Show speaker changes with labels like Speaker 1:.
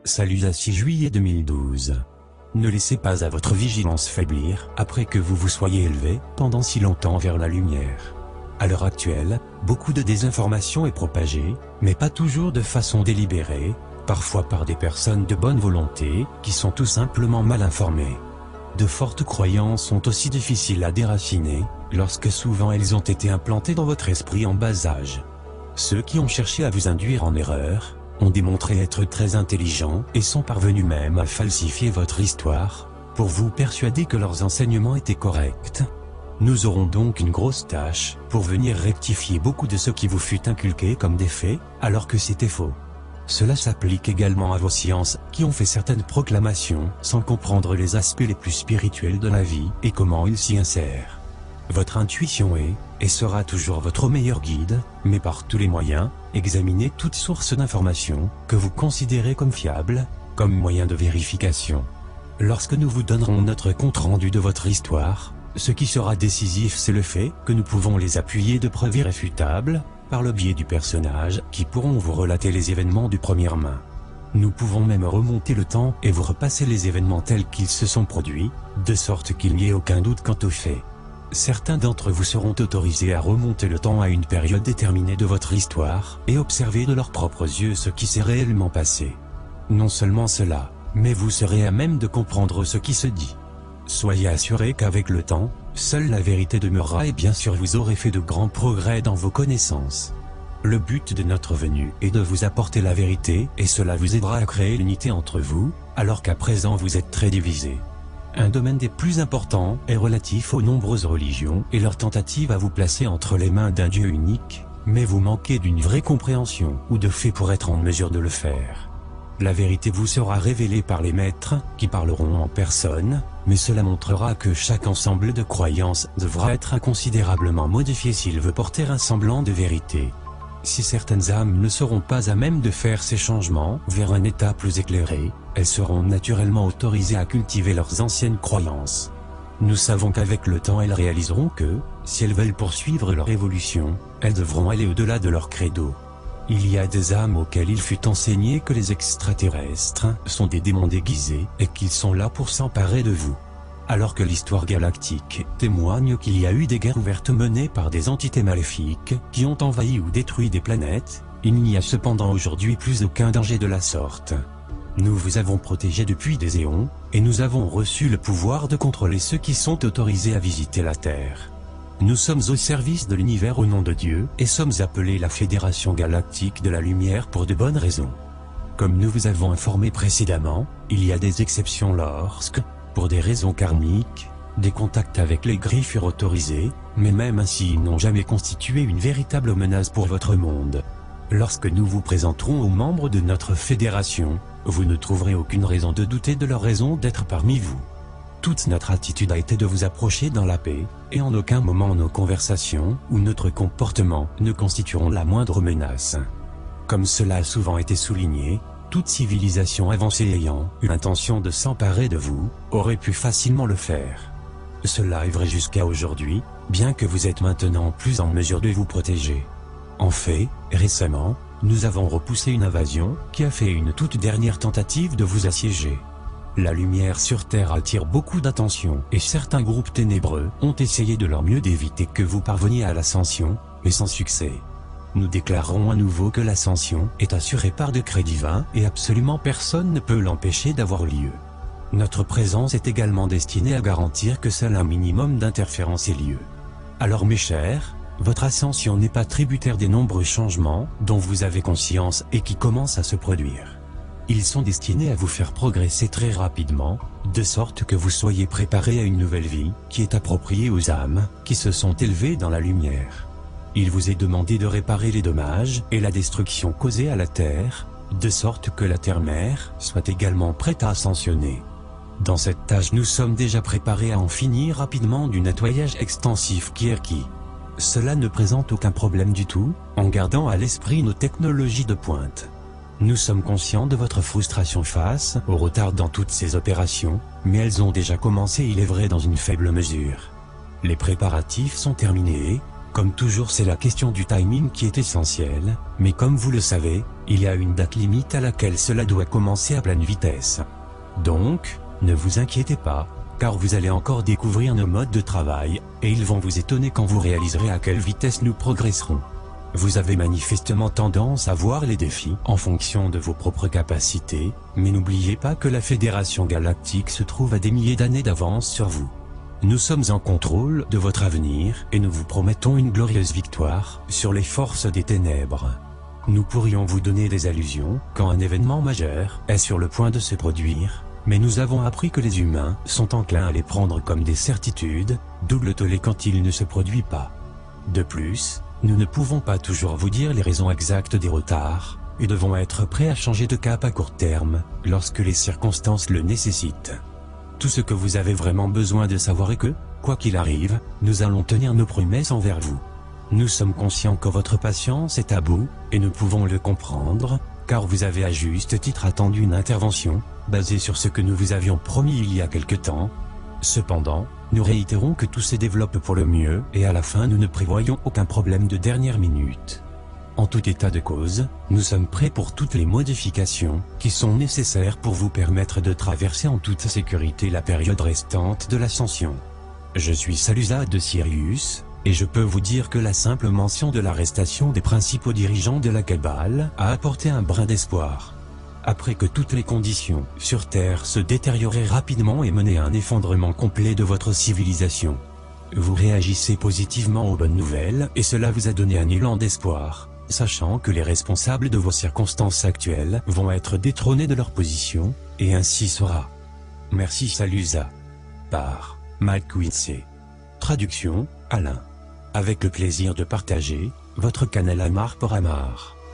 Speaker 1: Salut à 6 juillet 2012. Ne laissez pas à votre vigilance faiblir après que vous vous soyez élevé pendant si longtemps vers la lumière. À l'heure actuelle, beaucoup de désinformation est propagée, mais pas toujours de façon délibérée, parfois par des personnes de bonne volonté qui sont tout simplement mal informées. De fortes croyances sont aussi difficiles à déraciner, lorsque souvent elles ont été implantées dans votre esprit en bas âge. Ceux qui ont cherché à vous induire en erreur ont démontré être très intelligents et sont parvenus même à falsifier votre histoire, pour vous persuader que leurs enseignements étaient corrects. Nous aurons donc une grosse tâche pour venir rectifier beaucoup de ce qui vous fut inculqué comme des faits, alors que c'était faux. Cela s'applique également à vos sciences qui ont fait certaines proclamations sans comprendre les aspects les plus spirituels de la vie et comment ils s'y insèrent. Votre intuition est, et sera toujours votre meilleur guide, mais par tous les moyens, examinez toute source d'information que vous considérez comme fiable, comme moyen de vérification. Lorsque nous vous donnerons notre compte-rendu de votre histoire, ce qui sera décisif c'est le fait que nous pouvons les appuyer de preuves irréfutables, par le biais du personnage qui pourront vous relater les événements de première main. Nous pouvons même remonter le temps et vous repasser les événements tels qu'ils se sont produits, de sorte qu'il n'y ait aucun doute quant aux faits. Certains d'entre vous seront autorisés à remonter le temps à une période déterminée de votre histoire et observer de leurs propres yeux ce qui s'est réellement passé. Non seulement cela, mais vous serez à même de comprendre ce qui se dit. Soyez assurés qu'avec le temps, seule la vérité demeurera et bien sûr vous aurez fait de grands progrès dans vos connaissances. Le but de notre venue est de vous apporter la vérité et cela vous aidera à créer l'unité entre vous, alors qu'à présent vous êtes très divisés. Un domaine des plus importants est relatif aux nombreuses religions et leurs tentatives à vous placer entre les mains d'un Dieu unique, mais vous manquez d'une vraie compréhension ou de fait pour être en mesure de le faire. La vérité vous sera révélée par les maîtres, qui parleront en personne, mais cela montrera que chaque ensemble de croyances devra être inconsidérablement modifié s'il veut porter un semblant de vérité. Si certaines âmes ne seront pas à même de faire ces changements vers un état plus éclairé, elles seront naturellement autorisées à cultiver leurs anciennes croyances. Nous savons qu'avec le temps elles réaliseront que, si elles veulent poursuivre leur évolution, elles devront aller au-delà de leur credo. Il y a des âmes auxquelles il fut enseigné que les extraterrestres sont des démons déguisés et qu'ils sont là pour s'emparer de vous. Alors que l'histoire galactique témoigne qu'il y a eu des guerres ouvertes menées par des entités maléfiques qui ont envahi ou détruit des planètes, il n'y a cependant aujourd'hui plus aucun danger de la sorte. Nous vous avons protégé depuis des éons, et nous avons reçu le pouvoir de contrôler ceux qui sont autorisés à visiter la Terre. Nous sommes au service de l'univers au nom de Dieu et sommes appelés la Fédération Galactique de la Lumière pour de bonnes raisons. Comme nous vous avons informé précédemment, il y a des exceptions lorsque, pour des raisons karmiques, des contacts avec les gris furent autorisés, mais même ainsi ils n'ont jamais constitué une véritable menace pour votre monde. Lorsque nous vous présenterons aux membres de notre fédération, vous ne trouverez aucune raison de douter de leur raison d'être parmi vous. Toute notre attitude a été de vous approcher dans la paix, et en aucun moment nos conversations ou notre comportement ne constitueront la moindre menace. Comme cela a souvent été souligné, toute civilisation avancée ayant eu l'intention de s'emparer de vous, aurait pu facilement le faire. Cela est vrai jusqu'à aujourd'hui, bien que vous êtes maintenant plus en mesure de vous protéger. En fait, récemment, nous avons repoussé une invasion qui a fait une toute dernière tentative de vous assiéger. La lumière sur Terre attire beaucoup d'attention et certains groupes ténébreux ont essayé de leur mieux d'éviter que vous parveniez à l'ascension, mais sans succès. Nous déclarons à nouveau que l'ascension est assurée par décret divin et absolument personne ne peut l'empêcher d'avoir lieu. Notre présence est également destinée à garantir que seul un minimum d'interférence ait lieu. Alors mes chers, votre ascension n'est pas tributaire des nombreux changements dont vous avez conscience et qui commencent à se produire. Ils sont destinés à vous faire progresser très rapidement, de sorte que vous soyez préparés à une nouvelle vie qui est appropriée aux âmes qui se sont élevées dans la lumière. Il vous est demandé de réparer les dommages et la destruction causée à la Terre, de sorte que la Terre-Mère soit également prête à ascensionner. Dans cette tâche nous sommes déjà préparés à en finir rapidement du nettoyage extensif qui est requis. Cela ne présente aucun problème du tout, en gardant à l'esprit nos technologies de pointe. Nous sommes conscients de votre frustration face au retard dans toutes ces opérations, mais elles ont déjà commencé il est vrai dans une faible mesure. Les préparatifs sont terminés, Comme toujours, c'est la question du timing qui est essentielle, mais comme vous le savez, il y a une date limite à laquelle cela doit commencer à pleine vitesse. Donc, ne vous inquiétez pas, car vous allez encore découvrir nos modes de travail, et ils vont vous étonner quand vous réaliserez à quelle vitesse nous progresserons. Vous avez manifestement tendance à voir les défis en fonction de vos propres capacités, mais n'oubliez pas que la Fédération Galactique se trouve à des milliers d'années d'avance sur vous. Nous sommes en contrôle de votre avenir et nous vous promettons une glorieuse victoire sur les forces des ténèbres. Nous pourrions vous donner des allusions quand un événement majeur est sur le point de se produire, mais nous avons appris que les humains sont enclins à les prendre comme des certitudes, double tollé quand il ne se produit pas. De plus, nous ne pouvons pas toujours vous dire les raisons exactes des retards, et devons être prêts à changer de cap à court terme, lorsque les circonstances le nécessitent. Tout ce que vous avez vraiment besoin de savoir est que, quoi qu'il arrive, nous allons tenir nos promesses envers vous. Nous sommes conscients que votre patience est à bout, et nous pouvons le comprendre, car vous avez à juste titre attendu une intervention, basée sur ce que nous vous avions promis il y a quelque temps. Cependant, nous réitérons que tout se développe pour le mieux, et à la fin nous ne prévoyons aucun problème de dernière minute. En tout état de cause, nous sommes prêts pour toutes les modifications qui sont nécessaires pour vous permettre de traverser en toute sécurité la période restante de l'ascension. Je suis Salusa de Sirius, et je peux vous dire que la simple mention de l'arrestation des principaux dirigeants de la Cabale a apporté un brin d'espoir. Après que toutes les conditions sur Terre se détérioraient rapidement et menaient à un effondrement complet de votre civilisation, vous réagissez positivement aux bonnes nouvelles et cela vous a donné un élan d'espoir, sachant que les responsables de vos circonstances actuelles vont être détrônés de leur position, et ainsi sera. Merci Salusa. Par Mike Quincy. Traduction, Alain. Avec le plaisir de partager, votre canal Amar pour Amar.